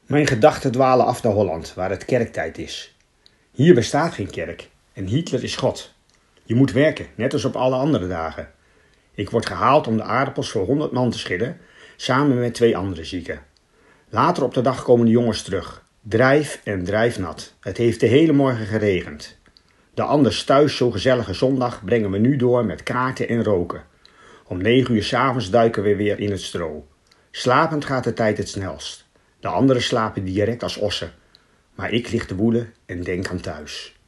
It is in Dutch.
Mijn gedachten dwalen af naar Holland, waar het kerktijd is. Hier bestaat geen kerk en Hitler is God. Je moet werken, net als op alle andere dagen. Ik word gehaald om de aardappels voor 100 man te schillen, samen met 2 andere zieken. Later op de dag komen de jongens terug. Drijf en drijfnat. Het heeft de hele morgen geregend. De anders thuis zo gezellige zondag brengen we nu door met kaarten en roken. Om 9 uur 's avonds duiken we weer in het stro. Slapend gaat de tijd het snelst. De anderen slapen direct als ossen. Maar ik lig te woelen en denk aan thuis.